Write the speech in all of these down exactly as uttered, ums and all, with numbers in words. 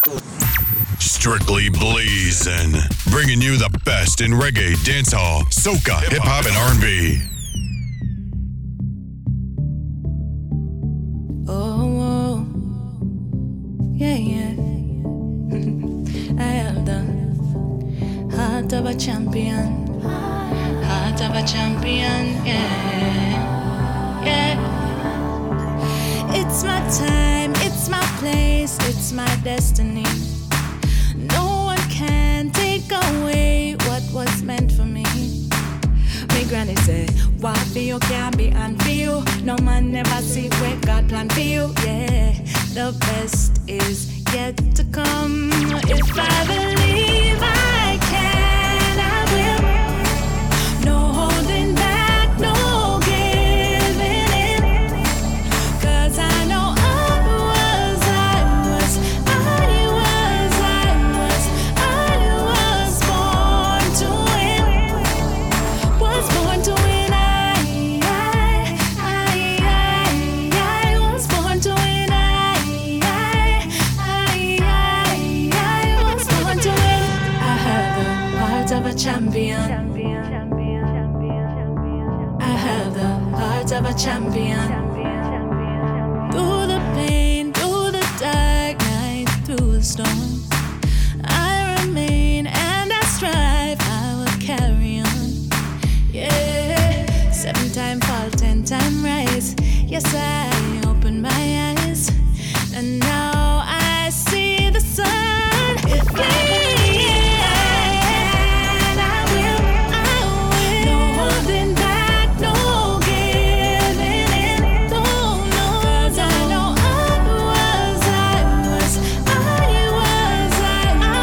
Strictly Bleezin', bringing you the best in reggae, dancehall, soca, hip hop, and R and B. Oh, yeah, yeah. I have the heart of a champion, heart of a champion, yeah, yeah. It's my time, it's my place, it's my destiny. No one can take away what was meant for me. My granny said, what for you can be and for you. No man never see where God plan for you. Yeah, the best is yet to come. If I believe I can, I will. No holding back, no giving in. Cause I know I was, I was, I was, I was, I was born to win. Was born to win, I, I, I, I, I was born to win, I, I, I, I, I was born to win. I have the heart of a champion. I have the heart of a champion. Through the pain, through the dark night, through the storm, I remain and I strive, I will carry on. Yeah, seven time fall, ten time rise. Yes, I open my eyes, and now I see the sun. If I can, I will, I will. No holding back, no giving in. No, no, 'cause I know I was, I was, I was, I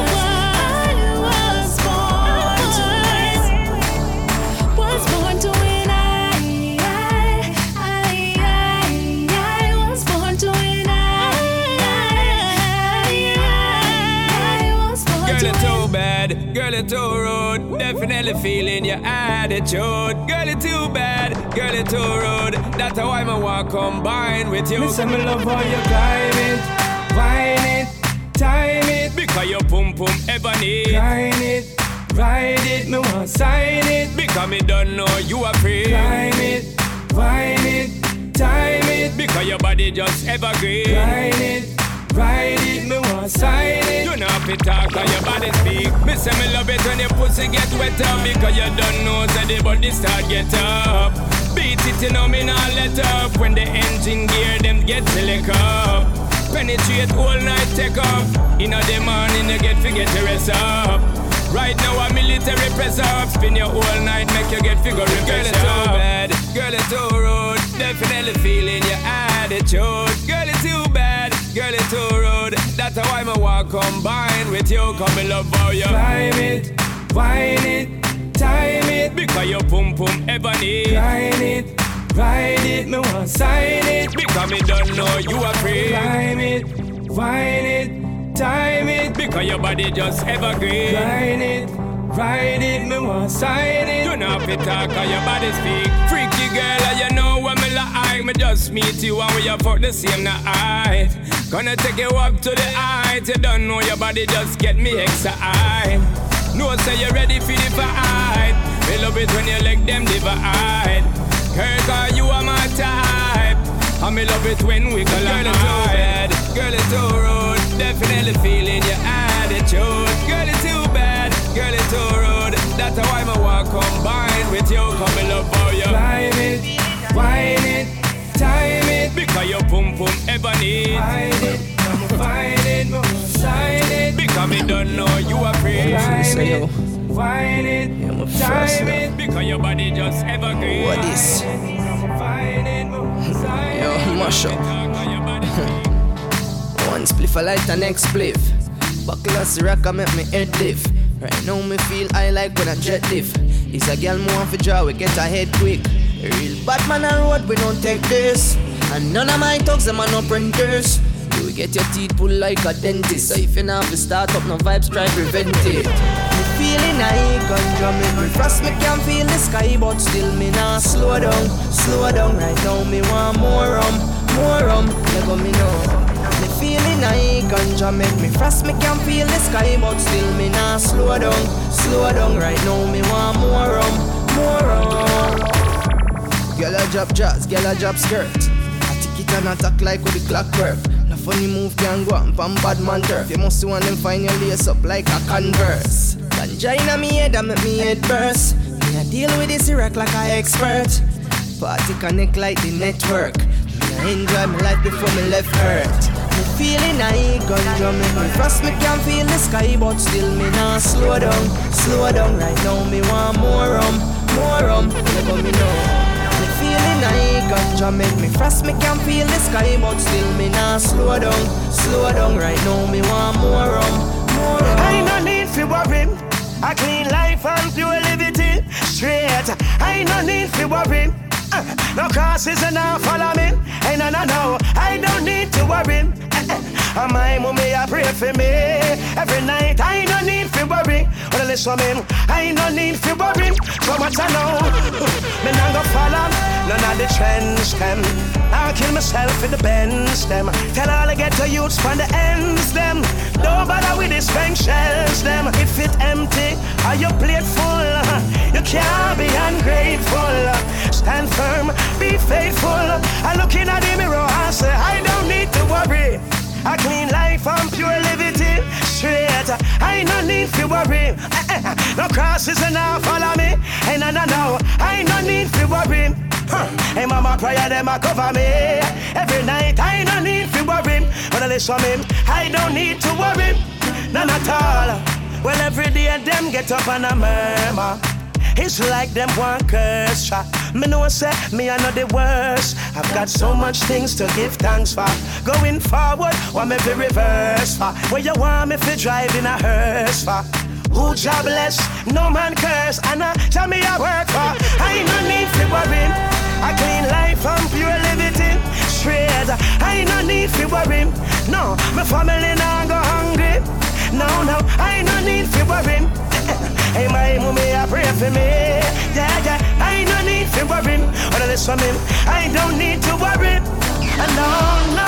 was, I was born to win. Was born to win, I, I, I, I, I was born to win, I, I, I was born Girl, to it's too win. bad. Girl, it's too rude. Definitely feeling your attitude. Girl, it's too bad. Girl, it's too rude. That's how I'm a walk combine with you. Listen, me love how you climb it, wine it, time it, Because your pum pum ebony. grind it, ride it, me want sign it, Because me don't know you are free. climb it, wine it, time it, Because your body just evergreen. grind it, ride it, me want sign it. You know if it talk or your body speak. Me say me love it when your pussy get wetter. Because you don't know so the body start get up. Beat it, you know me not let up. When the engine gear them get slick up. Penetrate all night take off. In the morning you get forget to rest up. Right now a military press up. Spin you all night make you get figure refresh. Girl it's too bad, girl it's too rude. Definitely feeling your attitude. Girl it's too bad, girl it's too rude. That's how I'm a walk combine with you. Come me love how you Climb it, wine it, time it, Because your pum pum ebony. grind it, ride it, me want sign it. Because me don't know you are free. Climb it, wine it, time it, Because your body just evergreen. grind it, ride it, me want sign it. You know if it talk or your body speak. Freaky girl, and you know what me like. Me just meet you and we a fuck the same night. Gonna take you up to the height. You don't know your body just get me excited. No say you ready for the fight. Me love it when you leg them divide. Girl, cause you are my type. And me love it when we collide. Girl, it's too bad, girl, it's too rude. Definitely feeling your attitude. Girl, it's too bad, girl, it's too rude. That's how I'm a walk combine with you. Come me love how you Climb it, wine it, time it, Because your pum pum ebony. find it, I'ma find it, me want sign it. Because me don't know you are free. Climb it, wine it, Yeah, I'm a first time now. it, Because your body just evergreen. What is? I'ma find it, me want sign Yo, it. mash up. One spliff, I light the next spliff. Buckle as the rock, I make me head lift. Right now me feel I like when I jet lift. It's a girl more for jaw, we get ahead quick. A real bad man on road, we don't take this. And none of my thugs, them are no printers. You will get your teeth pulled like a dentist. So if you not have to start up, no vibes, try prevent it. Me feeling I gun drumming. Me frost, me can feel the sky, but still me not slow down, slow down. Right now me want more rum, more rum. Let go me know. Me feeling high, ganja make me frost. Me can feel the sky, but still me nah slow down, slow down. Right now me want more rum, more rum. Girl a drop jazz, girl a drop skirt. I tick it and attack like with the clockwork. The funny move can go on from bad man turf. You must want them find your lace up like a Converse. Ganja inna me head and make me head burst. Me a deal with this Iraq like a expert. Party connect like the network. Me enjoy my life before me left earth. Me feeling high, ganja make me frost. Me can feel the sky, but still me nah slow down, slow down. Right now me want more rum, more rum. Never me know. Me feeling high, ganja make me frost. Me can feel the sky, but still me nah slow down, slow down. Right now me want more rum, more rum. I no need fi worry. A clean life and pure liberty. Straight. I no need fi worry. Uh, no crosses and no follow me. Hey, no, no, no, I don't need to worry. Uh, my mommy a pray for me every night. I don't need to worry. When I listen to me, I don't need to worry. So much I know. Me not go follow none of the trends them. I'll kill myself in the bends them. Tell all I get to youths from the ends them. Don't bother with these bank shells them. If it empty or your plate full, you can't be ungrateful. Stand firm, be faithful. I look in at the mirror and say I don't need to worry. A clean life and pure liberty. Straight, I no need to worry. No crosses and now follow me. Hey, no, no, no, I no need to worry. Huh. Hey, mama prayer them a cover me every night. I no need to worry. When I listen to me, I don't need to worry. None at all. Well, every day them get up and a murmur. It's like them one curse shot. Me know say me I know the worst. I've got so much things to give thanks for. Going forward, want me to reverse for. Where you want me to drive in a hearse for? Who jobless, no man curse. And I tell me I work for. I no need to worry. A clean life and pure liberty. Straight, I no need to worry. No, my family not go hungry. No, no, I no need to worry. Hey, my mommy, I pray for me. Yeah, yeah, I don't need to worry. When I listen to me, I don't need to worry. No, no.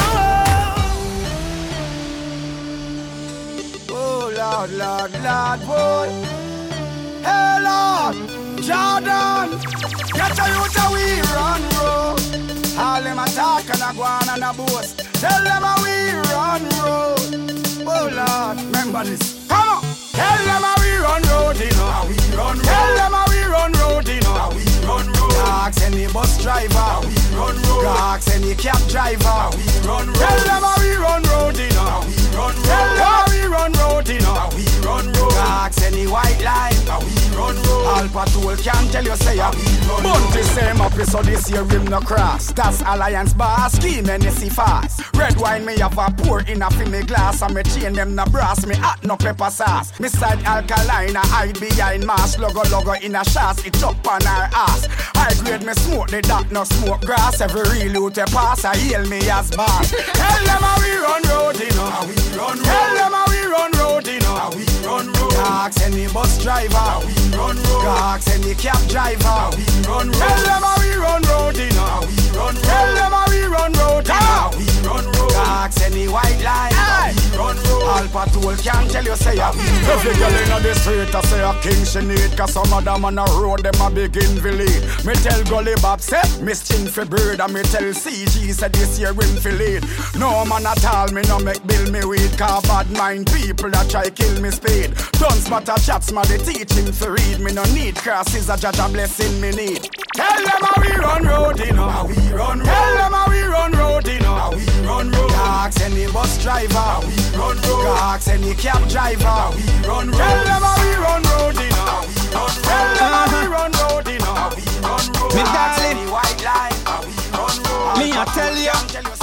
Oh, Lord, Lord, Lord, boy. Hey, Lord, Jordan. Get a youth a we run, bro. All them attack and a go on and a boast. Tell them how we run, bro. Oh, Lord, remember this. Come on. Tell them how we run road, you know. How we run road. Tell them how we run road, you know. How we run road. Ask any bus driver. How we run road. Ask any cab driver. How we run road. Tell them how we run road, you know. How we run road. Tell them how we run road, you know. How we run road. Ask any white line. How we run road. All patrol can tell you say how we run road. Bunty same up so this year rim no cross. That's Alliance bar scheme and you see fast. Red wine me have a pour in a fi me glass and me chain them no brass. Me hot no pepper sauce. Me side alkaline, I hide behind mask. Logo logo in a shots, it up on her ass. I grade me smoke, the dark no smoke grass. Every real out a pass, I hail me as boss. Tell them how we run road, you know. How we run road. Tell them how we run road, you know. How we run road. Ask any bus driver. How we run road. Ask any cab driver. How we run road. Tell them how we run road, you know. How we run road. Tell them how we run road, you know. How we run road. Ask any white line. How we run road. All patrol can tell you say how we run road. Every girl inna the street I say a king she need. Cause some of them on the road them a begin to lead. Me tell Gully Bob say me sting for bird. And me tell C G say this year him fi lead. No man at all me no make bill me weed. Cause bad mind people that try kill me speed. Don't spot a chats ma the teaching for read. Me no need crosses a judge a blessing me need. Tell them how we run road, you know. How we run road. Tell them how we run road, you know. How we run road. Ask any bus driver. How we run road. Ask any cab driver. How we run road. Tell them how we run road, you know. How we run road. Tell them how we run road, you know. How we run road. Me darling, any white line. How we run road. Me I tell you.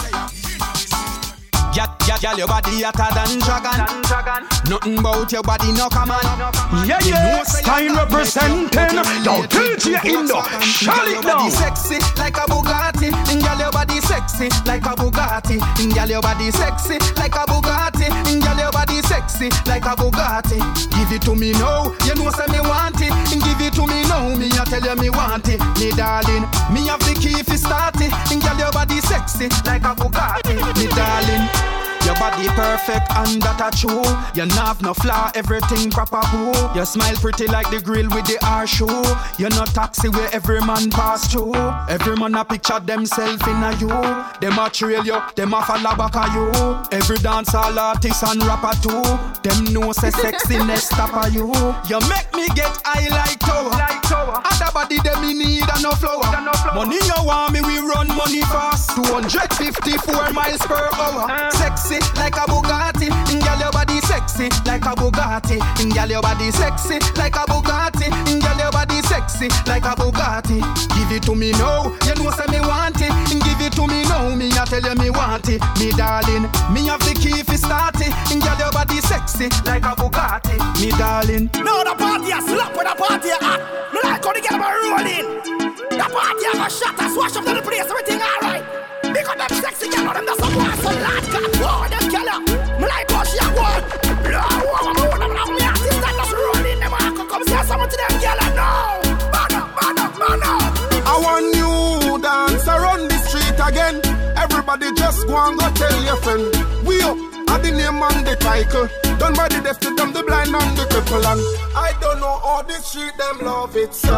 Girl, your body hotter than dragon. Nothing about your body, no come on. Yeah, yeah, Stein representing. Yo, D J Indo, shut it down. Your body sexy like a Bugatti. Girl, your body sexy like a Bugatti. Girl, your body sexy like a Bugatti. Girl, your body sexy like a Bugatti. Give it to me now, you know say me want it. Give it to me now, me I tell you me want it. Me darling, me have the key if start it. Girl, your body sexy like a Bugatti. Me darling. Your body perfect and that a true. You not have no flaw, everything proper boo. You smile pretty like the grill with the horseshoe. You're not taxi where every man pass through. Every man a picture themself in a you. Them a trail you, them a follow back a you. Every dancehall artist and rapper too. Them know say sexiness stop a you. You make me get high like tower. Like tower. Other body them me need and no flower. No flower. Money you want me, we run money fast. two hundred fifty-four miles per hour. Uh. Sexy like a Bugatti. Girl your body sexy like a Bugatti. Girl your body sexy like a Bugatti. Girl your body sexy like a Bugatti. Give it to me now, you know say me want it. Give it to me now, me I tell you me want it. Me darling, me have the key for start it. Girl your body sexy like a Bugatti. Me darling. No, the party a slap when the party a hot. Me like how the girl a rolling. The party a go shot and swash up to the place, everything alright. Because them sexy girl, them just a boy, so lad cat. Oh, them girl, me like how she a go. No, I'm a woman, I'm me artist that just rolling. Them a come say something to them girl, no. Man up, man up, man up. I want you dance around the street again. Everybody just go and go tell your friend. We up, at the name and the title. Done by the deaf to them, the blind and the cripple. And I don't know how this street them love it, so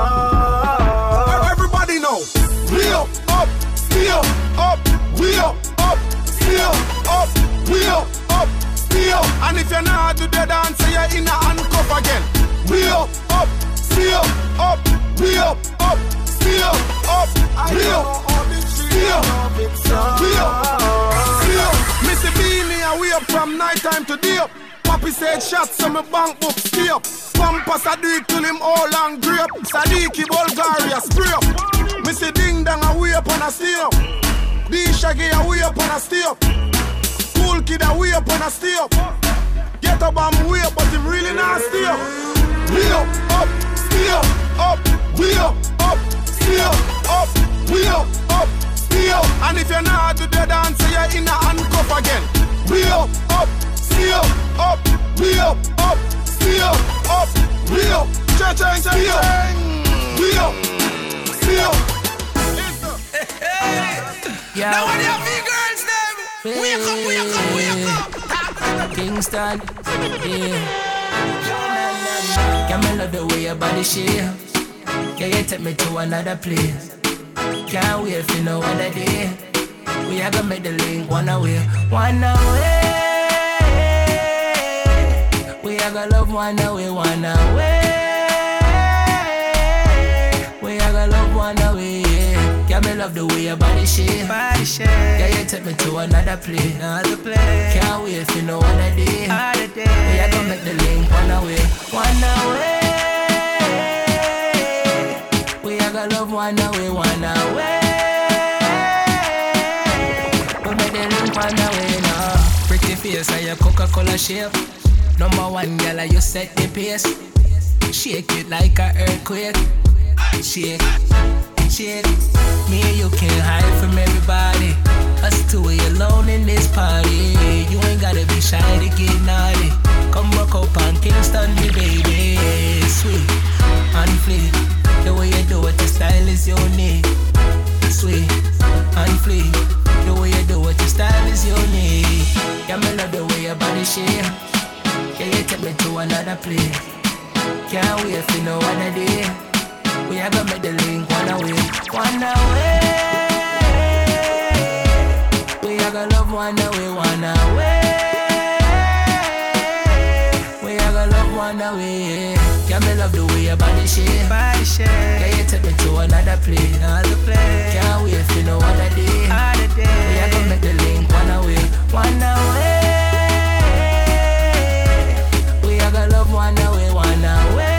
everybody know. We up, up, still up, we up, up, still up, we up, up, still. And if you're not do the dance, you're in a handcuff again. We up, up, still up, we up, up, still up, we up, still, we up, still. Missy Beanie, and we up from night time to day up. Papi said shots, so my bank book stay up. Pampas I do it till him all and grip. Sadiki Bulgaria spray up. Missy Ding Dang a way up and a stay up. D Shaggy a way up and a stay up. Cool Kid a way up and a stay up. Get up and way up, but him really not stay up. We up, up, stay up, up, we up, up, stay up, up, we up, up, stay up. And if you're not do the dance, you're in a handcuff again. We up, up, stay up, up, we up, up, stay up, up, we up, cha-chang, stay up, we up, stay up. Yeah. Now what do you big girls them? Wake up, wake up, wake up. Kingston, yeah. Can me love the way your body shape. Can you take me to another place? Can't wait for no other day. We are gonna make the link one away, one away. We are gonna love one away, one away. We are gonna love one away. Can me love the way your body shape. Body shape. Can you take me to another place? Another place. Can't wait for no other day. Other day. We are gonna make the link one away, one away. We are gonna love one away, one away. We make the link one away now. Pretty face and your Coca-Cola shape. Number one girl, you set the pace. Shake it like an earthquake. Shake, shake. Me and you can't hide from everybody. Us two are alone in this party. You ain't gotta be shy to get naughty. Come rock up on Kingston, me baby. Sweet and fleet. The way you do it, the style is unique. Sweet and fleet. The way you do it, the style is unique. Yeah, me love the way your body shape. Can you take me to another place? Can't wait for no other day. We are gonna make the link one away, one away. We are gonna love one away, one away. We are gonna love one away. Can me love the way your body shape, body shape. Can you take me to another place, another place? Can't wait for no other day, other day. We are gonna make the link one away, one away. We are gonna love one away, one away.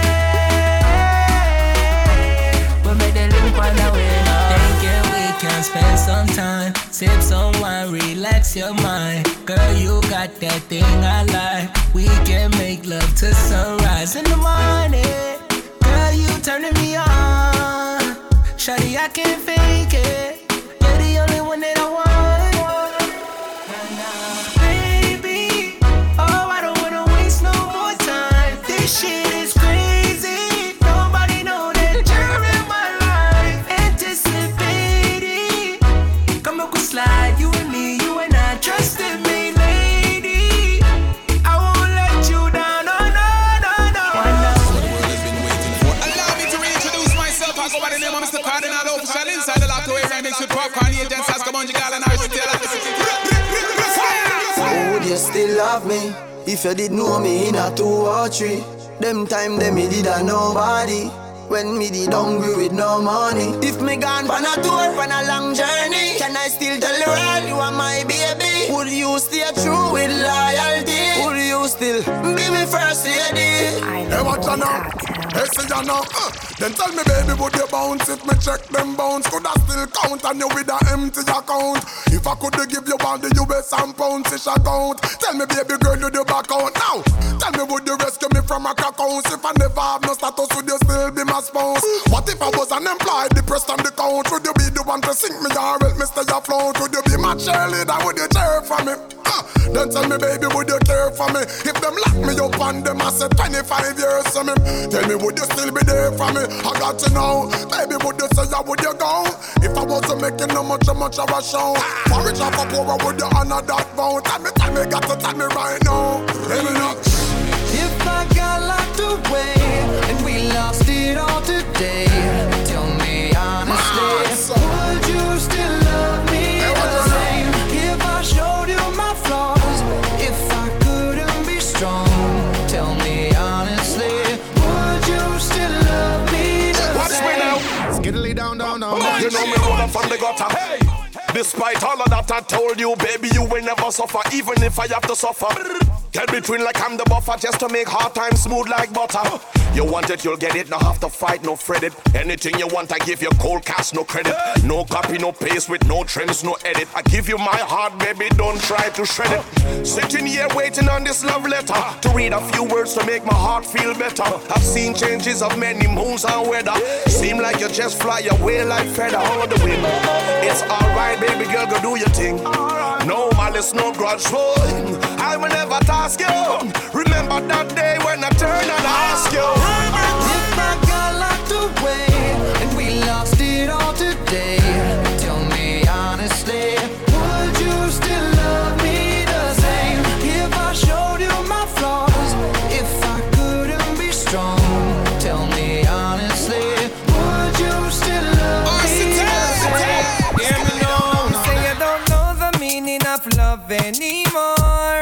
Can spend some time, sip some wine, relax your mind. Girl, you got that thing I like. We can make love to sunrise in the morning. Girl, you turning me on. Shawty, I can't fake it. You're the only one that I want. Baby, oh, I don't wanna waste no more time. This shit is crazy. Nobody know that you're in my life. Anticipate. Slide, you and me, you and I, trusted me, lady. Popcorn agents, ask a bunch of girl and I should tell Oh, would you still love me if you did know me in a two or three? Them time them me did a nobody. When me did hungry with no money. If me gone on a tour, on a long journey, can I still tell the world you are my baby? Would you stay true with loyalty? Would you still be me first lady? Hey, what you know? Hey, see you know? Uh, then tell me, baby, would you bounce? If me check them bounce, could I still count on you with an empty account? If I could give you all the U S and pounds, it's account. Tell me, baby girl, you do back out now. Tell me, would you rescue me from a crack house? If I never have no status, would you still be my spouse? What if I was unemployed, depressed on the couch? Would you be the one to sink me or help me stay afloat? Would you be my cheerleader? Would you cheer for me? Uh, then tell me, baby, would you care for me? If them lock me up on them, I said twenty-five years to me. Tell me, would you still be there for me? I got to know. Baby, would you say, yeah, would you go? If I wasn't making no much, much of a show, for rich or for poor, would you honor that vow? Tell me, tell me, got to tell me right now. Tell me now. If I got locked away and we lost it all today, tell me honestly, would you still love me the same? If I showed you my flaws, if I couldn't be strong, tell me honestly, would you still love me the Watch same? me now. Skiddly down, down, down. You know me roll up from the gutter. Hey. Despite all of that I told you, baby, you will never suffer, even if I have to suffer. Get between like I'm the buffer, just to make hard times smooth like butter. You want it, you'll get it, no have to fight, no fret it. Anything you want, I give you cold cash, no credit. No copy, no paste with no trims, no edit. I give you my heart, baby, don't try to shred it. Sitting here waiting on this love letter, to read a few words to make my heart feel better. I've seen changes of many moons and weather. Seem like you just fly away like feather on the wind. It's alright, baby girl, go do your thing. No malice, no grudge, boy. I will never task you. Remember that day when I turned and asked you. If I got locked away and we lost it all today, tell me honestly, would you still love me the same? If I showed you my flaws, if I couldn't be strong, tell me honestly, would you still love me the same? Hear me now. You say you don't know the meaning of love anymore.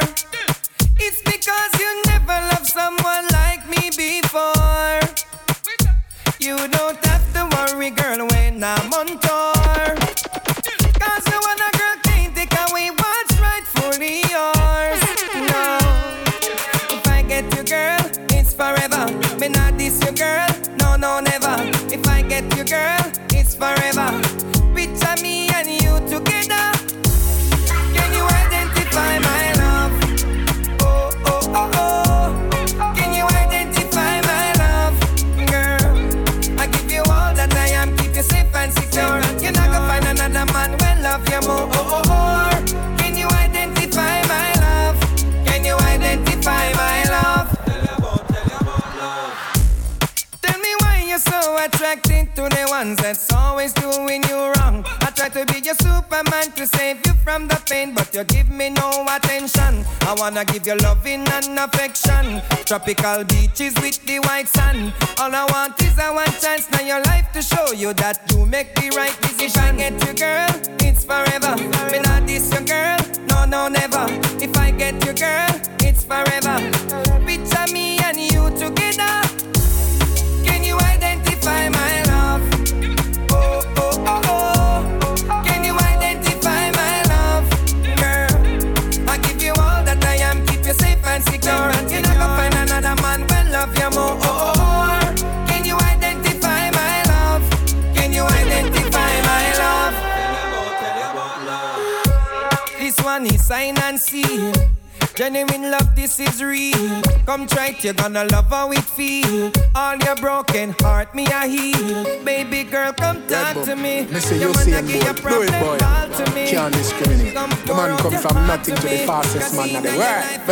It's because you never loved someone like me before. You don't have to worry, girl, when I'm on tour. Cause no other girl can't take away what's rightfully yours. No. If I get you, girl, it's forever. Me not diss you, girl, no, no, never. If I get you, girl, it's forever. Picture me and you together. Can you identify my love? Oh, oh, oh, oh. Can you identify my love? Girl, I give you all that I am, keep you safe and secure. You're not gonna find another man will love you more. Oh, oh, oh. Can you identify my love? Can you identify my love? Tell you about, tell you about love. Tell me why you're so attracted to the ones that's always doing you wrong. I try to be your Superman to save you from the pain, but you give me no attention. I wanna give you loving and affection. Tropical beaches with the white sand. All I want is a one chance now your life to show you that you make the right decision. If I get you, girl, it's forever. Me not diss you, girl, no, no, never. If I get you, girl, it's forever. Picture me and you together. Can you identify my love? Oh, oh, oh, oh. Can you identify my love? Girl, I give you all that I am, keep you safe and secure. And you're not gonna find another man will love you more. Oh, oh, oh. Can you identify my love? Can you identify my love? This one is sign and seal. Genuine love, this is real. Come try it, you're gonna love how it feel. All your broken heart, me a heal. Baby girl, come talk Red to me. Mister Your you man see a him, give you boy. Do it, problem, boy. call to me. Can't discriminate. Come The pour man out come your from heart nothing to the me. fastest man in the world.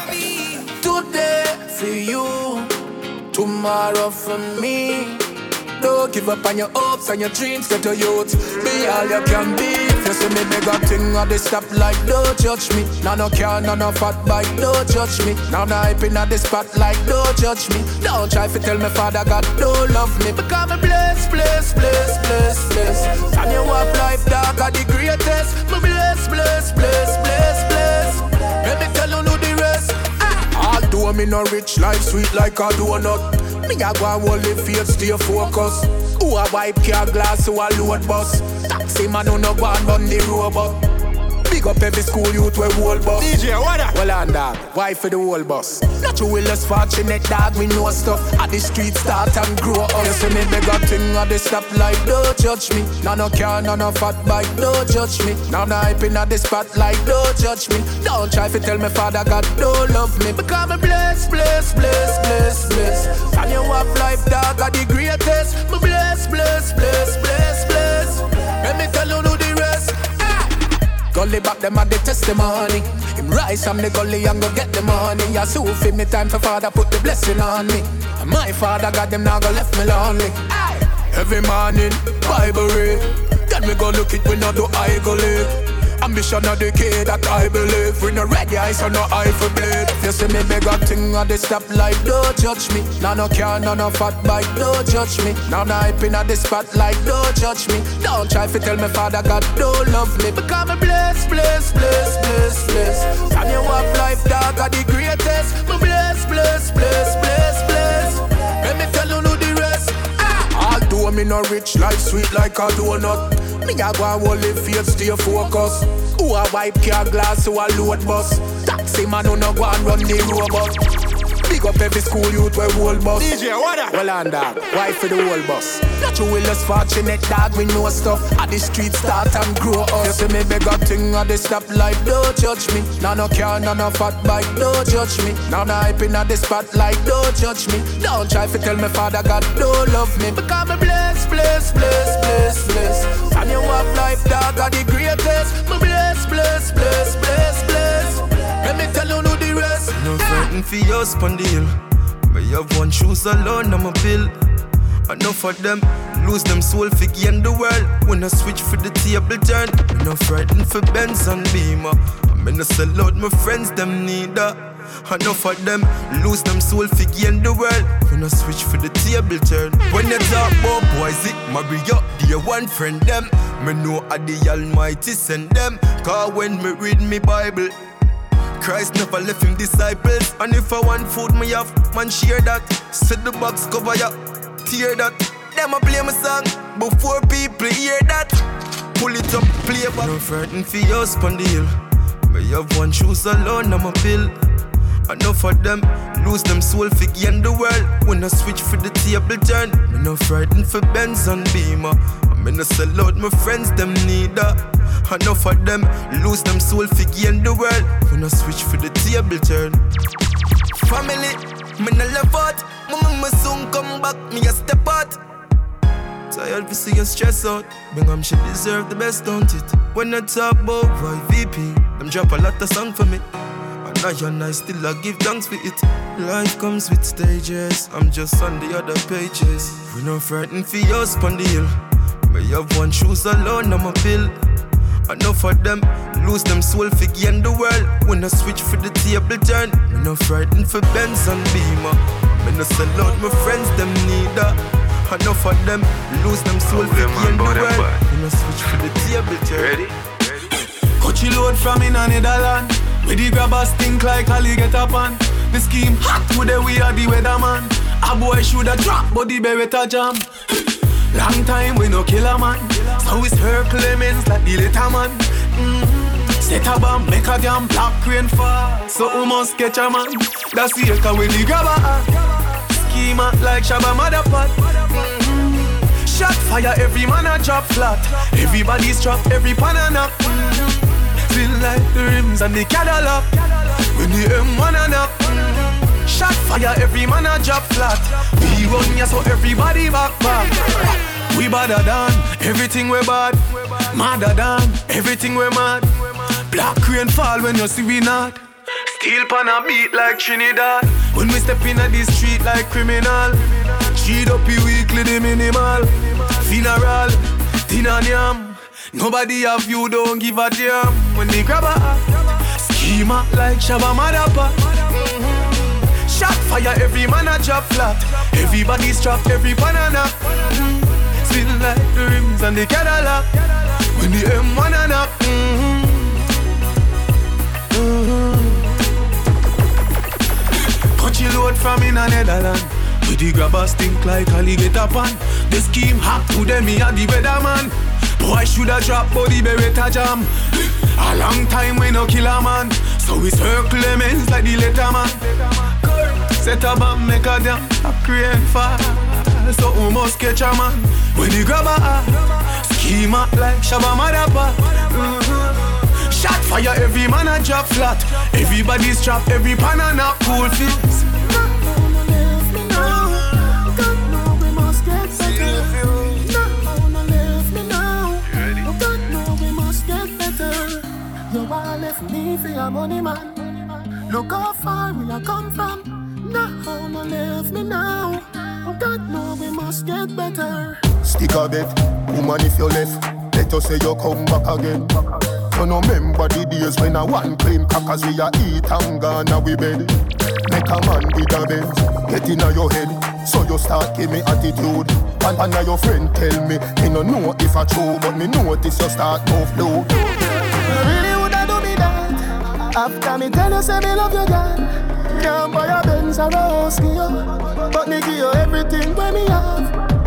Done. Today for you, tomorrow for me. Don't give up on your hopes and your dreams, get a youth. Be all you can be. If you see me big a thing at the stoplight, don't judge me. Now no car, no no fat bike, don't judge me. Now no hyping at the spotlight, don't judge me. Don't try to tell me Father God don't love me. Because me bless, bless, bless, bless, bless. And you have life dark are the greatest. Me bless, bless, bless, bless, bless. Let me tell you the rest. Ah. Although me no rich, life sweet like a donut. Me a go and hold the faith, stay focused. Who a wipe car glass, who a load bus. Taxi man who no go and run the robot. Big up every school youth where whole bus. D J, what up? Well on dog, why for the whole bus? Not you will less fortunate dog, we know stuff. At the street start and grow up. You see me beg a thing at the stoplight, don't judge me. No no car, no no fat bike, don't judge me. Now no hyping at the spotlight, don't judge me. Don't try to tell me Father God don't love me. Because me bless, bless, bless, bless, bless. And you have life dog are the greatest. Me bless, bless, bless, bless, bless. Let me tell you the rest. Gully back them at the testimony. Him rise from the gully and go get the money. I so feel me time for Father put the blessing on me. And my Father got them now go left me lonely. Aye. Every morning, Bible read. Then we go look it, we not do I go live. Ambition of the kid that I believe. We no ready eyes or no eye for blade. If you see me beg a thing at the stoplight, don't judge me. Now no car, no no fat bike, don't judge me. Now no hyping at the spotlight, don't judge me. Don't try to tell me Father God don't love me. Because me bless, bless, bless, bless, bless. And you have life dog are the greatest. Me bless, bless, bless, bless, bless. Let me tell you the rest. Ah. Although me no rich, life sweet like a donut. Me a go and hold the faith, stay focused. Who a wipe car glass, who a load bus. Taxi man who no go and run the robot. Big up every school youth where whole bus. D J, what up? Well on dog, why for the whole bus? Not you will less fortunate dog, we know stuff. At the street start and grow up. You see me beg a thing at the stoplight, don't judge me. Now no car, no no fat bike, don't judge me. Now no hyping at the spotlight, don't judge me. Don't try to tell me Father God don't love me. Because me bless, bless, bless, bless, bless. And you have life dog are the greatest. Me bless, bless, bless, bless, bless. Let me tell you the rest. No frightened for your spondyle. But you have one shoes alone, I'm a bill. Enough of them lose them soul for gain the world. When I switch for the table turn, I'm not frightened for Benz and Beamer. I'm in a sell out my friends, them neither. Enough of them lose them soul for gain the world. When I switch for the table turn. When you talk about boys, it marry up, dear one friend them. Me know I the Almighty send them. Cause when me read me Bible, Christ never left him disciples. And if I want food, me have, man share that. Set the box cover ya, tear that. Them a play my song, before people hear that. Pull it up, play back. No frightened for your spondyle. Me have one shoes alone, I'm a bill. Enough of them lose them soul for gain the world. When I switch for the table turn, me no frightened for Benz and Beamer. I'm in a sell out my friends, them neither. Enough of them lose them soul for gain the world. When I switch for the table turn. Family, me no love out. My mama soon come back, me a step out. Tired to see you stress out. Bingham she deserve the best, don't it? When I talk about Y V P, them drop a lot of song for me. And I and I still I give thanks for it. Life comes with stages, I'm just on the other pages. We no frightened for your spondyle. Me have one shoes alone, I'm a bill. Enough of them lose them soul for gain the world. When I switch for the table turn, me no frightened for Benz and Beamer. Me no sell out my friends, them neither. Enough of them lose them soul for gain the world. When I switch for the table turn. Ready? Coachy load from in a Netherland. Where the grabbers think like Ali get up on. The scheme hot today, we are the weatherman. A boy shoulda drop, but the beretta jam. Long time we no kill a man. So it's her Clemens like the little man. Mm-hmm. Set a bomb, make a damn black rain fall. So we must catch a man. That's the echo with the grabber. Schema like Shabba Motherpot. Mm-hmm. Shot fire, every man a drop flat. Everybody's trapped, every pan a knock. Mm-hmm. Feel like the rims and the Cadillac. When the M one a knock. Mm-hmm. Shot fire, every man a drop flat. We run ya so everybody back back. We badder than everything we bad. Madder than everything we mad. Black rain fall when you see we not. Steel pan a beat like Trinidad. When we step in the street like criminal. Cheat up you weekly, the minimal. Funeral, dinner yam. Nobody have you, don't give a damn. When they grab a schema like Shabba Madapa. Mm-hmm. Shot fire, every man a drop flat. Everybody's trapped, every banana. Mm-hmm. Spin like the rims and the Cadillac. When the M one and up. Mm-hmm. Mm-hmm. Cut your load from in a Netherlands. With the grabbers think like alligator pan. The scheme hot to them, me a the weatherman. Boy shoulda drop body beretta jam. A long time we no kill a man. So we circle them ends like the letterman. Set a bomb, make a damn, a crane fall. So we must catch a man. When the grabber schema like Shabba Madapa. Mm-hmm. Shot fire, every man a drop flat. Everybody's trapped, every pan and a cool feels. Me for your money, man. Look how far we are come from. Now, no leave me now. God know we must get better. Stick a bet, woman if you left, let us say you come back again. You no remember the days when I one clean crackers we a eat and gone we bed. Make a man with a Benz, get in your head, so you start give me attitude. And, and now your friend tell me, me no know if I true, but me notice you start move low. Really woulda do me that? After me tell you say me love you, girl. Can't buy a Benz or a house, me up, but me give you everything when me have.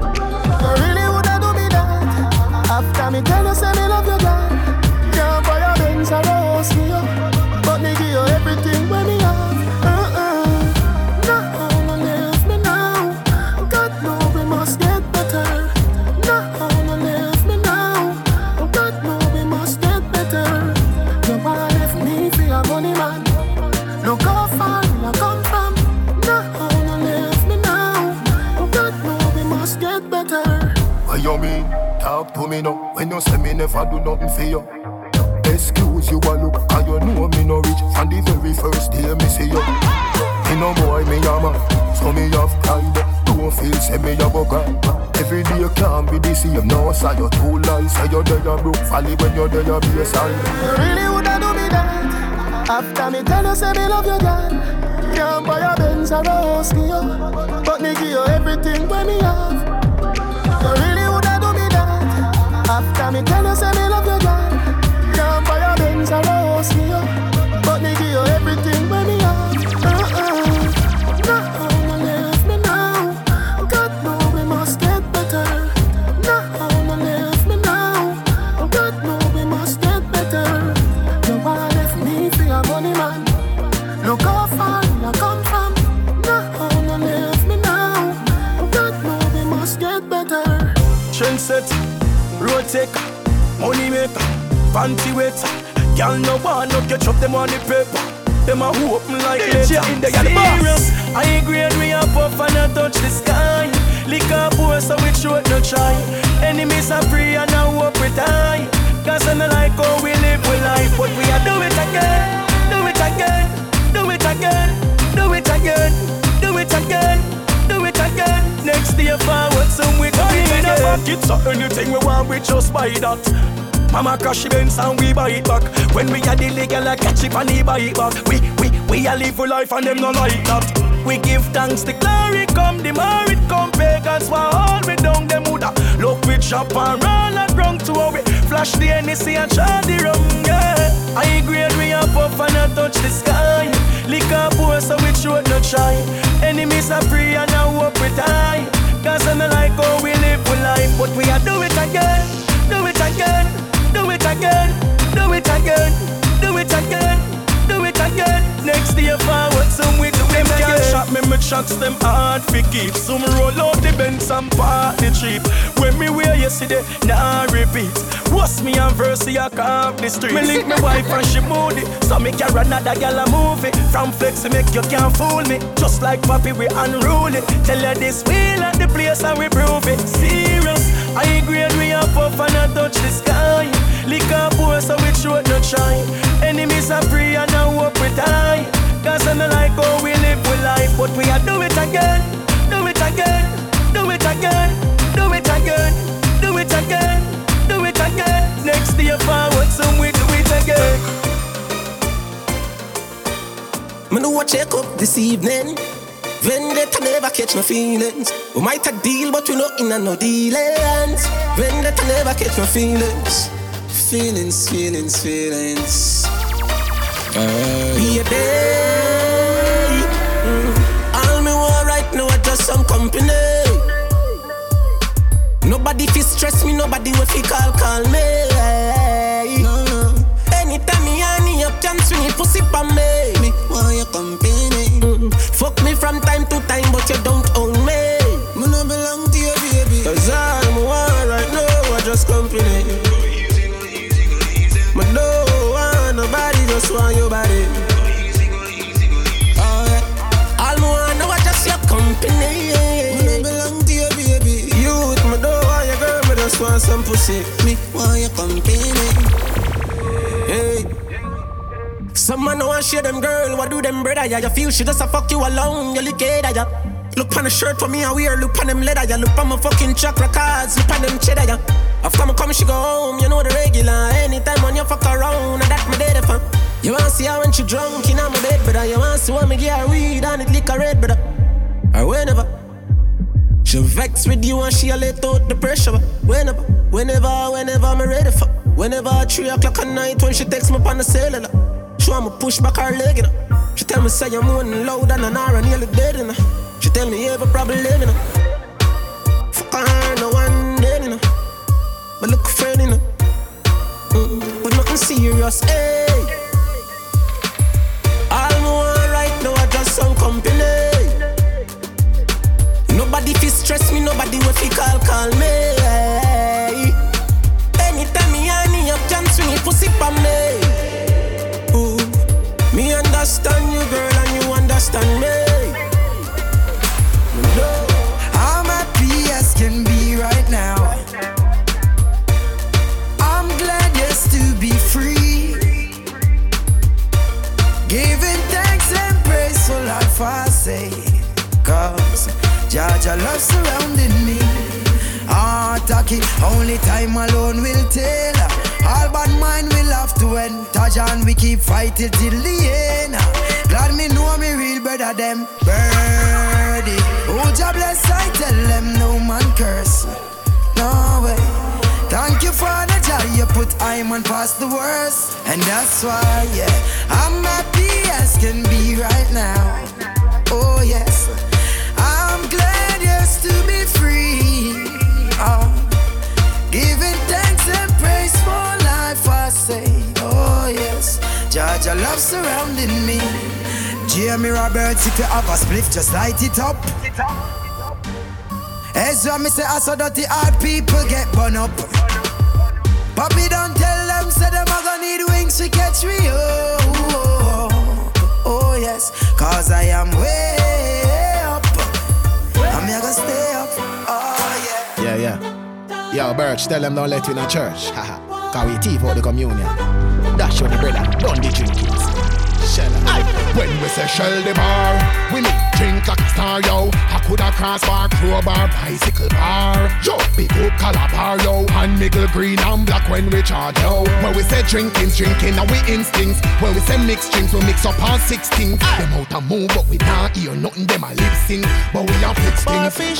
You really woulda do me that? After me tell you say me love you, girl. Can't buy a Benz or a house, me up, but me give you everything when me have. Uh-uh. No, no leave me now. God know we must get better. No, no leave me now. God know we must get better. You wanna left me for your money, man. Look how far I come from. No, no leave me now. God know we must get better. What you mean? Talk to me now. When you say me never do nothing for you. Excuse you a look, and you know me no rich. From the very first day me see you. Me no boy, me a man, so me have pride. Don't feel say me a bugger. Every day can't be the same. No say you too light, say you there a broke valley when you there a baseline. You really woulda do me that? After me tell you say me love you, girl. Can't buy a Benz or a house, me up, but me give you everything when me have. You really woulda do me that? After me tell you say me love you, girl. Can't buy a Benz or a house, me up, but me give you everything when me have. Uh-uh. No, no leave me now. God know we must get better. No, no leave me now. God know we must get better. You wanna left me for your money, man. Look how far I come from. No, no leave me now. God know we must get better. Trend set, road taker, money maker, panty waiter. Y'all no one no catch up them on the paper. Them a open like later. In the serious, I agree and we a puff and a touch the sky. Lick up boy so we should no try. Enemies are free and now hope we die. Cause I like how we live with life. But we a do it again, do it again, do it again, do it again, do it again, do it again. Next day forward some we go in again. Pocket so anything we want we just buy that. Mama crash Benz and we buy it back. When we a the legal I catch it and he buy it back. We, we, we a live for life and them no like that. We give thanks the glory come, the more it come. Pagans for all we down them woulda. Look we chop and roll and drunk to our way. Flash the N C and try the rum, yeah. I agree and we a puff and a touch the sky. Lick up boy so we should not try. Enemies are free and now hope we die. Cause I like how we live for life. But we a do it again, do it again, do it again, do it again, do it again, do it again. Next day forward, some we do them again. Can't shot me, me shots them hard fi keep. Some roll out the Benz and park the cheap. When me wear yesterday, nah repeat. What's me and Versi I carve the street. Me link me wife and she moody, so me can run another gal a movie. From flexi make you can't fool me. Just like Papi we unruly. Tell her this we at the place and we prove it. Serious, I agree and we a puff and a touch the sky. Lick up boy so we should not try. Enemies are free and now hope we die. Cause I like how we live with life. But we a do it again, do it again, do do a check up this evening. Vendetta never catch my feelings. We might a deal, but we not in a no dealings. Vendetta never catch my feelings. Feelings, feelings, feelings. Uh, Be a day. Mm. All me want right now, I just some company. Nobody fi stress me, nobody will fi call, call me. No, no. Anytime me honey up, can swing it, pussy pa me. Me want your company. Mm. Fuck me from time to time, but you don't own me. Me no belong to you, baby. Cause all me want right now, I just company. Me don't want nobody, just want your body. Oh yeah. All me want now, I just your company. Me no belong to you, baby. Youth, me don't want your girl, me just want some pussy. Me want your company. Hey. Some man no want share them girl, what do them brother? Yeah, you feel she just a fuck you alone, you look at ya. Look on the shirt for me, I wear, look on them leather, ya. Look on my fucking chakra cards, look on them cheddar, ya. After me come, she go home, you know the regular. Anytime when you fuck around, and that me dead for. You wanna see her when she drunk in my bed, brother. You wanna see when me get her weed and it lick her red, brother. Or whenever she vex with you and she a let out the pressure. Whenever, whenever, whenever me ready for. Whenever three o'clock at night when she texts me on the cellular. She want me push back her leg, you know. She tell me say you're moaning loud and an hour and nearly dead, you know. She tell me you have a problem living, you know. Fuck her, no one dead, you know. But look friend, you know. Mm-mm. But nothing serious, hey. All me want right now I just some company. Nobody fi stress me, nobody will fi call, call me. Anytime me honey up, can swing it, pussy pa me. Ooh. Me understand you, girl, and you understand me. No. I'm happy as can be right now. I'm glad just to be free. Giving thanks and praise for life I say. Cause Jaja love surrounding me. Ah, Taki, only time alone will tell. All bad mind will have to end. Tajan, we keep fighting till the end. Glad me know me real better them birdie. Oh, God bless, I tell them no man curse. No way. Thank you for the joy you put I'm on past the worst. And that's why, yeah, I'm happy as can be right now. Oh, yes. I'm glad just to be free. Oh, giving thanks and praise for life I say. Oh yes, Jaja love surrounding me. Jamie Roberts, if you have a spliff, just light it up. Ezra, me say I saw dirty hard people get bun up. Bobby don't tell them, say them a gonna need wings to catch me. Oh, oh, oh, oh yes, cause I am way up. I'm gonna stay up. Oh yeah. Yeah, yeah. Yo, Birch, tell them don't let you in a church. Haha. Cause we thief out the communion. Dash on the brother, don't be drinking. Shell. When we say shell the bar, we need drink like a star, yo. I coulda crossbar, crowbar, bicycle bar. Yo, big hook calabar, yo. And middle green and black when we charge, yo. When we say drinking, drinking, and we instincts. When we say mix drinks, we mix up all six things. Them out and move, but we not hear nothing. Them a lip sync, but we have fixed things.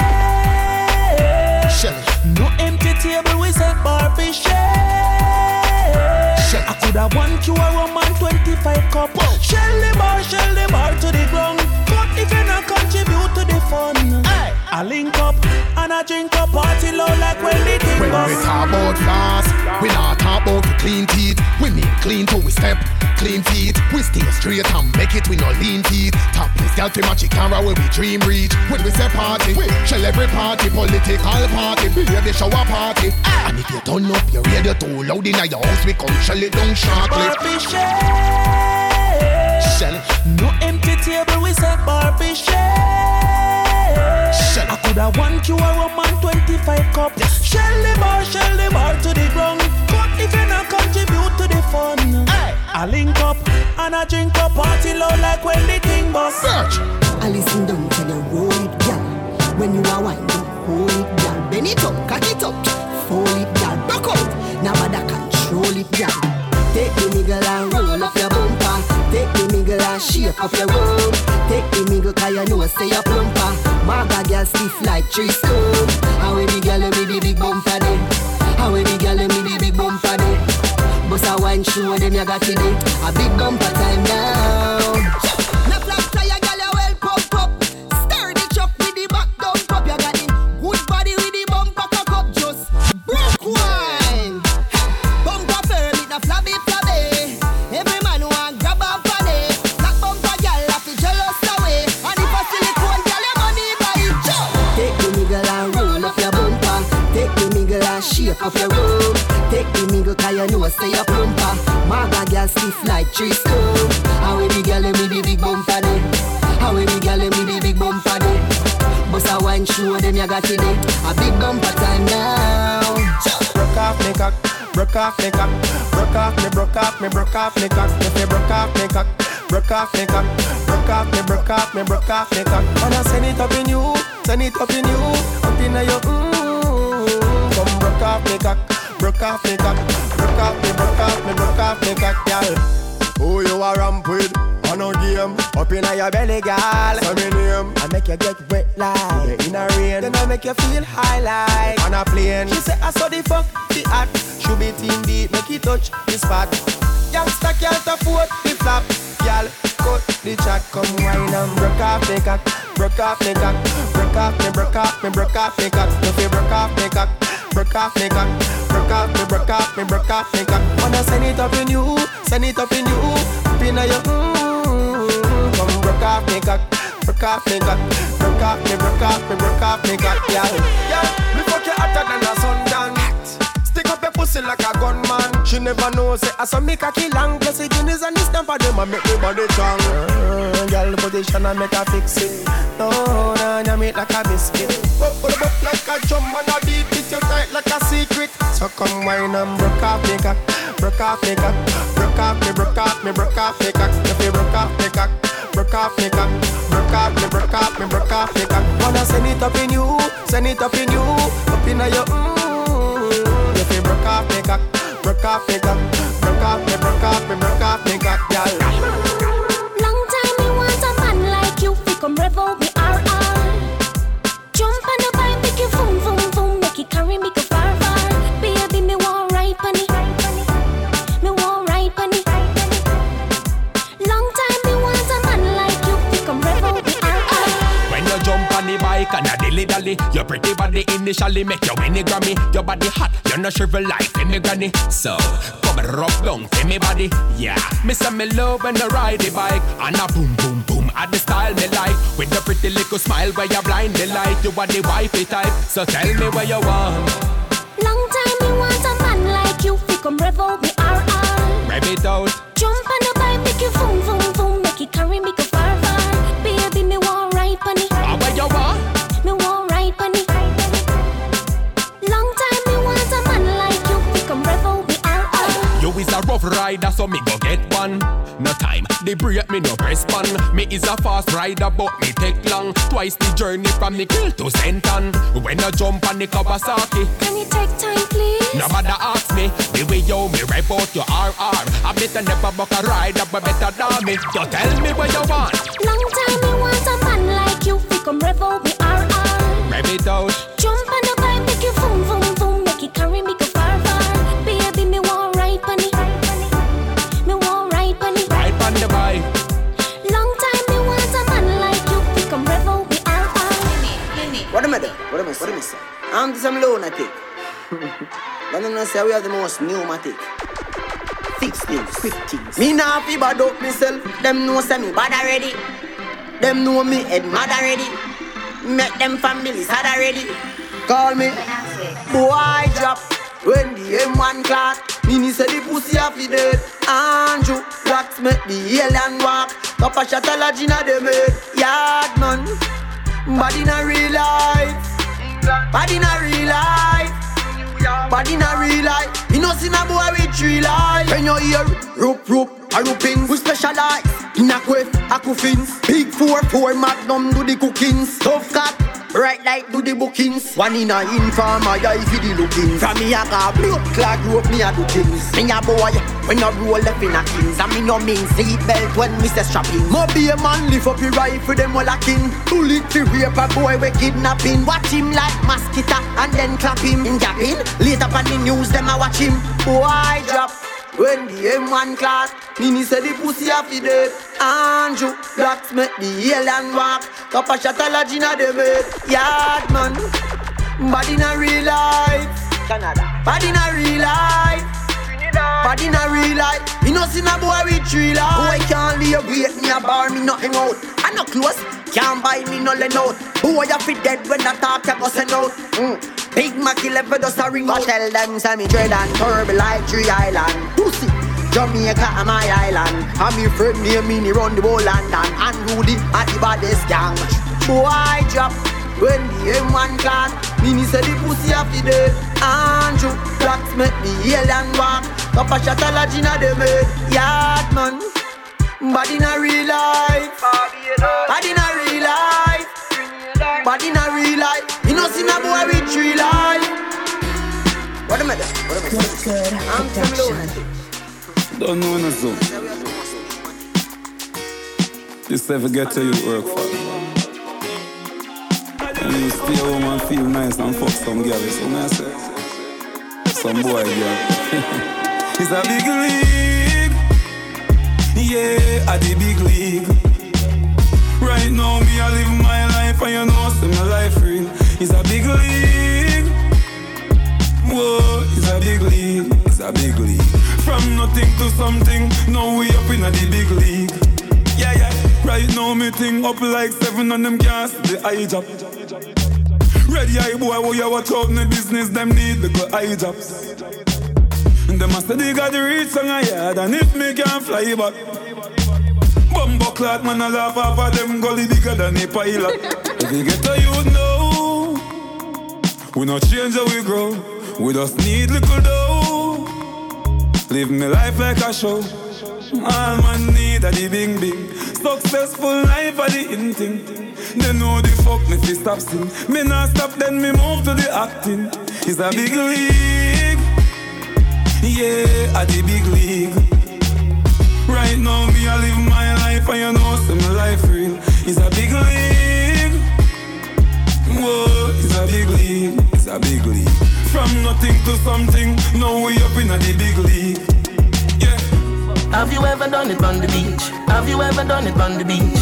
Shell. No empty table, we say Barbie shell. I could have one Q or rum and twenty-five cup. Whoa. Shell the bar, shell the bar to the ground. But if you not contribute to the fun, hey. I link up and I drink up party low like when the thing When goes. we talk about floss, we not talk about the clean teeth. We mean clean till we step, clean feet. We stay straight and make it with no lean teeth. Topless girl fi magic camera where we dream reach. When we say party, we shell every party. Political party, baby shower party. Ah. And if you turn up your radio too loud in your house, we come shell it down shortly. Barbie shell. Shell. No empty table, we say Barbie shell. Shell. I could have one Q or rum and twenty-five cup. Yes. Shell the bar, shell the bar to the ground. But if you not contribute to the fun, hey. I link up and I drink up party low like when the thing bust. Search. I listen down to the road, girl. When you are winding, hold it, girl. Bend it up, cock it up, fold it, girl. Back out, now I control it, girl. Take the nigga and roll up your bumper. Take the nigga mingle and shake up your room. Take the mingle cause you know say you're plumper. Maga girl stiff like tree stone. How we the girl with the big bumper then? How we the girl with the big bumper then? Bust a wine show them you got it. A big bumper time now. Na flat tire girl you well pump up. Stir the truck with the back dump up. You got it good body with the bumper cock up. Just broke wine. Bumper firm it na flabby flabby. Every man want grab a funny. Black bumper girl have to jealous away. And if a silicone girl your money buy it. Take the nigga and roll up your bumper. Take the nigga and shake up your room. Take the mingle cause you know say you're plumper. Maga girl stiff like tree stone. How we the girl with the big bumper then? How we the girl with the big bumper then? Bust a wine show them you got it. A big bumper time now. Broke off me cock, broke off me cock, broke off me, broke off me, broke off me cock. If you broke off me cock, broke off me cock, broke off me, broke off me, broke off me cock. Wanna send it up in you, send it up in you, up in your mmm. Come broke off me cock. Broke off me cock, broke off me, broke off me, broke off me cock, girl. Who you a ramp with? On a game, up inna your belly, girl. Say me name, I make you get wet like in a rain. Then I make you feel high like on a plane. She say I saw the fuck the hot. Should be team deep, make it touch the spot. Youngster can't afford the flap, girl. Cut the chat, come wine and broke off me cock, broke off me cock, broke off me, broke off me, broke off me cock. If you broke off me cock. Broke off me cock, broke off me, broke off me, broke off me cock. Wanna send it up in you, send it up in you, up in your mmm. Come broke off me cock, broke off me cock, broke off me, broke off me, broke off me cock, yeah. Yeah, me fuck you hotter than a sundown. Stick up your pussy like a gunman. She never knows it. I saw me cocky long, plus the guineas and the stamp of them. I make me body strong. Uh, girl position and make her fix it. No, no, no, make like a biscuit. Up, up, up like a drum and a beat it. You tight like a secret. So come wine and broke off me cock, broke off me cock, broke off me, broke off me, broke off me cock. If you broke off me cock, broke off me cock, broke off me, broke off me, broke off me cock. Wanna send it up in you, send it up in you, up in your mmm. If you broke off me cock, broke off me cock, broke off me, broke off me, broke off me cock, girl. Long time me want a man like you, fi come revel me R R. Jump on the bike, make you boom, boom, boom, make it carry me go far, far. Baby, me want right on it, me want right on it. Long time me want a man like you, fi come revel me R R. When you jump on the bike and a dilly dally, your pretty body initially make you win a Grammy. Your body hot, you no shrivel like me granny. So come rub down for me body, yeah. Me say me love when I ride the bike and a boom boom boom at the style me like. With the pretty little smile where you blind the light. You are the wifey type, so tell me where you want. Long time me want a man like you, fi come revel me R R. Rev it out. Jump on the bike, make you boom boom boom, make it carry me go far far. Baby, me want right on it. Ah, where you want? Me want right on it. Long time me want a man like you, fi come revel me R R. You is a rough rider, so me go get one. No time, they break me no press pan. Me is a fast rider, but me take long. Twice the journey from the kill to Senton. When I jump on the Kawasaki, can you take time, please? Nobody ask me the way you me rip out your R R. I better never book a rider, but better than me. So tell me what you want. Long time me want a man like you, fi come revel me R R. Rev it out. Jump on the bike, make you boom boom boom, make it carry me go far far. Baby, me want right on it. Me want right on it. Right on the bike. Long time me want a man like you, fi come revel me R R. What am I doing? What am I saying? What am I saying? I'm just some lunatic. But I'm not say we are the most pneumatic. Fix things, quick things. Me nah fi bad up myself. Them know say me bad already. Them know me head mad already. Make them families sad already. Call me boy drop when the M one clock. Mini say the pussy a fi dead. Andrew wax make the alien walk. Cup a shot a lodge inna dem head. Yard man, bad in a real life. Bad in a real life. Bad in a real life. You know see a boy with three life. When you hear rope rope a rooping, we specialize in a quiff, a coffins. Big four four magnum do the cookings. Tough cat, right like do the bookings. One in a informer, yeah, if you the looking. From me I got blood clot rope, me a do things. Me a boy, when I roll up in a kings. And me no mean seatbelt when me say strapping. Mo be a man, lift up your rifle, them all a king. Bullet to rape a boy, we kidnapping. Watch him like mosquito, and then clap him. In japping, later on the news, them a watch him. Boy drop. When the M one class, Nini said the pussy a fi dead. Andrew, blacks make the alien walk. Papa shot a lodge inna the bed. Yard man, bad in a real life. Canada, bad in a real life. Bad in a real life. You know see a boy with three life. Boy can't leave wait me a bar, me nothing out. I no close, can't buy me no let out. Boy a fi dead when I talk you go send out. Mm. Big Mac eleven does a ring out. Tell them say me dread and turbo like Tree Island. Pussy, Jamaica and my island. And me friend near me, me run the whole London. And Rudy at the baddest gang. Boy drop when the M one class. Nini say the pussy a fi dead. Andrew, blacks make the alien walk. Papa shot a lodge inna the bed. Yard man, bad in a real life. Bad in a real life. Bad in a real life. You know see a boy with three life. What am I doing? What am I saying? I'm from Don't know no zone. Just ever get to you work for. And you stay home and feel nice and fuck some girl. So I say, some boy girl. It's a big league. Yeah, at the big league. Right now me I live my life and you know see my life real. It's a big league. Whoa, it's a big league. It's a big league. From nothing to something, now we up in a the big league. Yeah, yeah. Right now me thing up like seven and them can't see the eye job. Ready eye boy, who you watch out in the business, them need the good eye jobs. And them must they got the reach on a yard, and if me can't fly back. Bumbo clot man a laugh off of them gully bigger than a pilot. If you get to you know, we not change how we grow. We just need little dough. Live me life like a show. All man need a the bing bing. Successful life a the in thing. They know the fuck me fi stop sing. Me not stop then me move to the acting. It's a big league. Yeah, a the big league. Right now me I live my life and you know see my life real. It's a big league. Whoa, it's a big league. It's a big league. From nothing to something, now we up in a the big league. Yeah. Have you ever done it on the beach? Have you ever done it on the beach?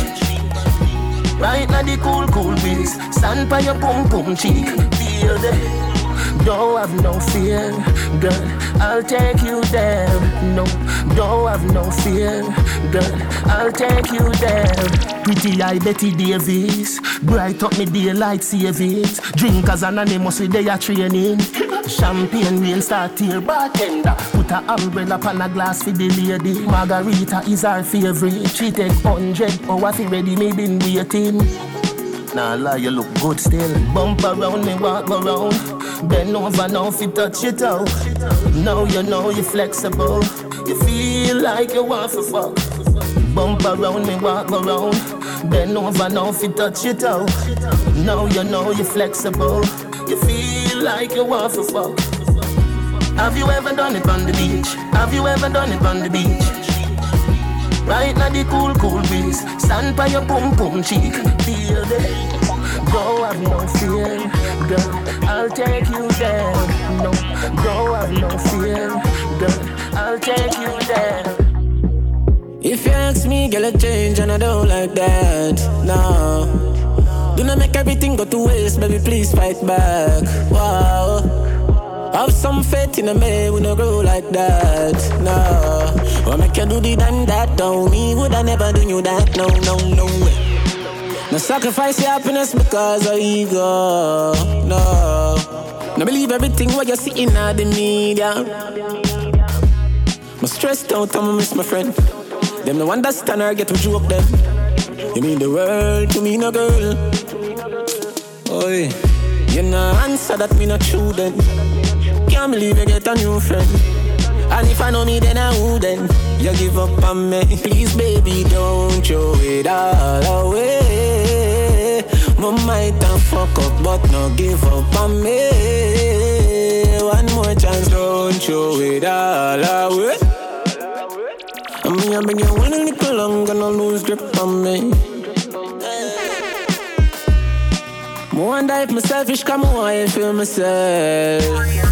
Right now the cool, cool breeze. Stand by your pum pum cheek. Feel the don't have no fear, girl, I'll take you there. No, don't have no fear, girl, I'll take you there. Pretty eye Betty Davis, bright up me daylight save it. Drinkers anonymous with their training. Champagne rain start here, bartender. Put a umbrella on a glass for the lady. Margarita is our favorite. She take hundred hours fi ready, me been waiting. Nah lie, you look good still. Bump around me, walk around. Bend over now if you touch your toe. Now you know you're flexible. You feel like you want to fuck. Bump around me, walk around. Bend over now if you touch your toe. Now you know you're flexible. You feel like you want to fuck. Have you ever done it on the beach? Have you ever done it on the beach? Right now the cool, cool breeze. Stand by your pum pum cheek. Feel the don't have no fear, girl, I'll take you there. No, don't have no fear, girl, I'll take you there. If you ask me, girl, I change and I don't like that. No, do not make everything go to waste, baby, please fight back. Wow, have some faith in a man, we no grow like that. No, what make you do the damn that, don't me, would I never do you that, no, no, no way. No sacrifice your happiness because of ego. No, no believe everything what you see in the media. I'm stressed out, I'ma miss my friend. Them no understand or get to joke them. You mean the world to me, no girl. Oi, you no answer that me not true then. Can't believe you get a new friend. And if I know me, then I wouldn't. You give up on me. Please, baby, don't throw it all away. My might have fuck up, but no give up on me. One more chance, don't throw it all away. I'm gonna bring you one a little longer, no lose grip on me. I wonder if I'm selfish, come on, I feel myself.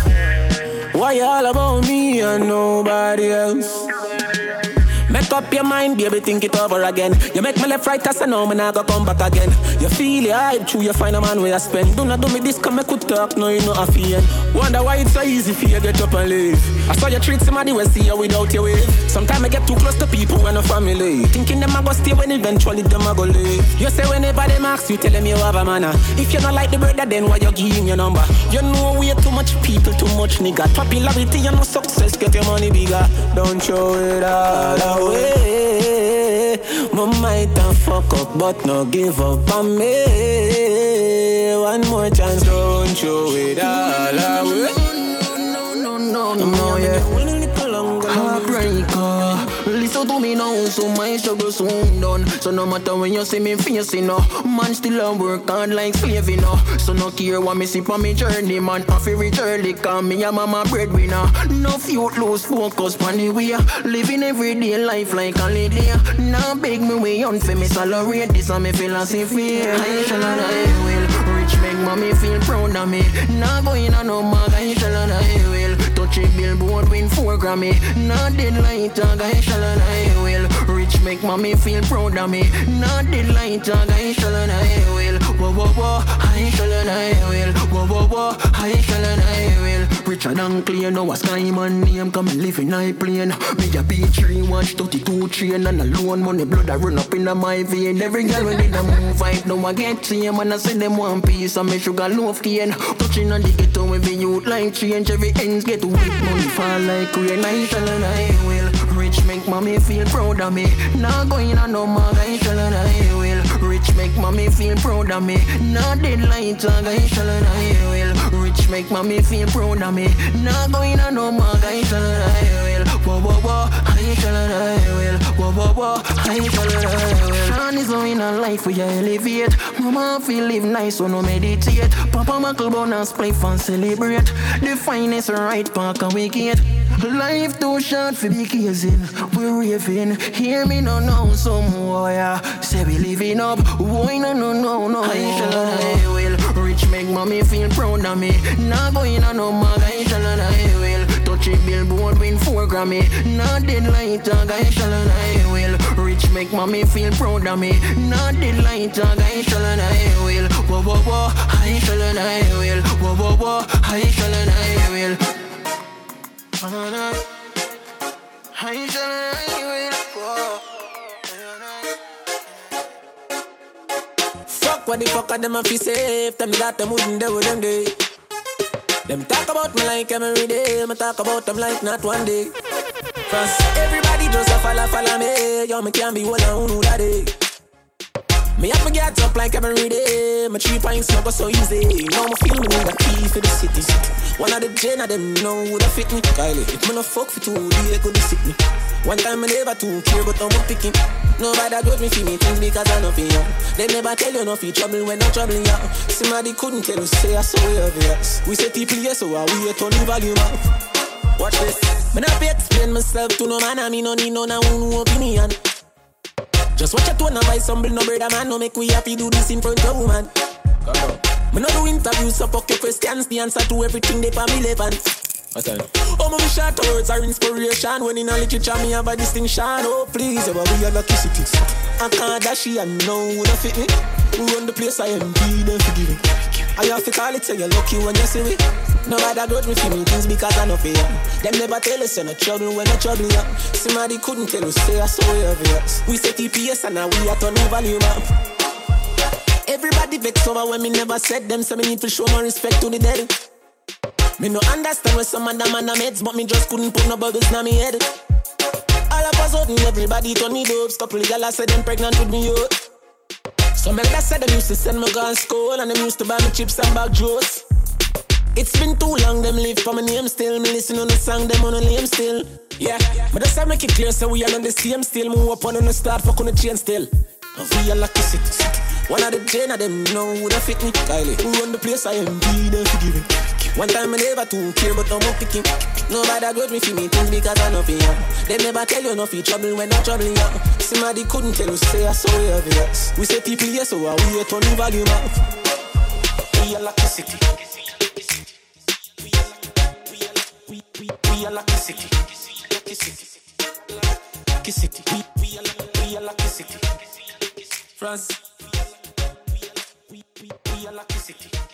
Why you all about me and nobody else? Make up your mind, baby, think it over again. You make me left right, as I know, me nah go come back again. You feel your hype, true, you find a man where you spend. Do not do me this, come make could talk, no, you know a fear. Wonder why it's so easy for you to get up and leave. I saw you treat somebody when see you without your way. Sometimes I get too close to people and a family. Thinking them I go stay when eventually them I go leave. You say whenever them ask you, tell them you have a manner. If you not like the brother, then why you give him your number? You know we too much people, too much nigga. Popularity, you know success, get your money bigger. Don't show it all out. Way. My might and fuck up, but no give up on me. One more chance, don't throw it all away. No, no, no, no, no, yeah. Heartbreaker. Listen to me now, so my struggle soon done. So no matter when you see me facing, no man still a work hard like slave, you know. So no care what me see on me journey, man. I feel rich early, cause me and mama breadwinner. No youth lose focus on the way. Living everyday life like a lady. Now beg me way on for me salary. This is my philosophy. I shall and I will. Rich make mommy feel proud of me. Now going on no mag, I shall and I will. Touch a billboard, win four Grammy. Now dead light, I shall and I will. Rich make mommy feel proud of me. Now dead light, I shall and I will. Whoa, whoa, whoa, I shall and I will. Whoa, whoa, whoa, I shall and I will. Richer than clear, now a Skyman name. Come and live in high plane. Me a B three, watch thirty-two train. And alone money blood I run up in my vein. Every girl when they move vibe, now I get same. And I send them one piece of me sugar loaf cane. Touching on the ghetto, every youth like change. Every ends get weak, money fall like rain. I shall and I will. Rich make mommy feel proud of me. Now going on no mag, I shall and I will. Rich make mommy feel proud of me. Now dead light, I shall and I will. Rich make mommy feel proud of me. Now going on no mag, I shall and I will. Whoa, whoa, whoa, I shall and I will. Whoa, whoa, whoa, I shall and I will. Sean is going a life where you elevate. Mama feel live nice, so no meditate. Papa Michael bonus play fun, celebrate. The finest right park and wicked. Life too short for be kissing. We're raving. Hear me no no some more, yeah. Say we living up. Why no no no no. I shall and I will. Rich make mommy feel proud of me. Now going on no mag, I shall and I will. Touch a billboard, win four Grammy. Now dead light, I shall and I will. Rich make mommy feel proud of me. Now dead light, I shall and I will. Whoa whoa whoa, I shall and I will. Whoa whoa whoa, I shall and I will. I shall and I will. Fuck what the fuck are them a fi safe. Them that them wouldn't do with them day. Them talk about me like every day. Me talk about them like not one day. Cause everybody just a follow, follow me. Yo, me can't be one on who that day. Me have to get up like every day. My three pints not go so easy. Now me feel me need a key for the city. One of the gen of them know who that fit me. Kylie, if me no fuck for two days, could they sick me. One time I never too care, but I'm picking. Nobody judge me for me things because I know for you. They never tell you no for trouble when I'm troubling you. Somebody couldn't tell you, say I saw you obvious. We say people here, so I wait to leave volume up. Watch this. Me not be explain myself to no man, I mean no need no no opinion. Just watch a tone and buy some bill, no brother man. No make we happy do this in front of woman. Me no do interviews, so fuck your questions. The answer to everything they for me relevant. What's that? Oh, my short words are inspiration. When in a literature, me have a distinction. Oh, please, ever be a lucky city. I can't dash it and know who don't fit me. We run the place, I am be them forgiving. I have to call it, say you're lucky when you see me. Nobody grudge me for me things because I know for you. Them never tell us you're not trouble when you're troubling you. Somebody couldn't tell us, say I saw you obvious. We say T P S and now we are turning volume up. Everybody vex over when me never said them, so me need to show more respect to the dead. Me no understand when some of them man are meds, but me just couldn't put no bubbles in my head. All of a sudden, everybody turn me dopes. Couple of y'all said them pregnant with me, yo. Some elders said them used to send me gun school, and them used to buy me chips and bag juice. It's been too long, them live for my name still. Me listen on the song, them on the name still. Yeah, but that's how make it clear, so we are on the same still. Move up on the start, fuck on the chain still. We are lucky city. One of the Jane of them know who that fit me. Kylie, who run the place I am be there to give it. One time I never too care, but I'm up picking. Nobody grudge me for me things because I know for you. They never tell you nothing trouble when I'm troubling you. Somebody couldn't tell you, say I saw you obvious. We say people here, so I we turn the volume up. We are lucky city. We we are lucky city. Lucky city. Lucky city. We we are we are lucky city. France. We we we are lucky city.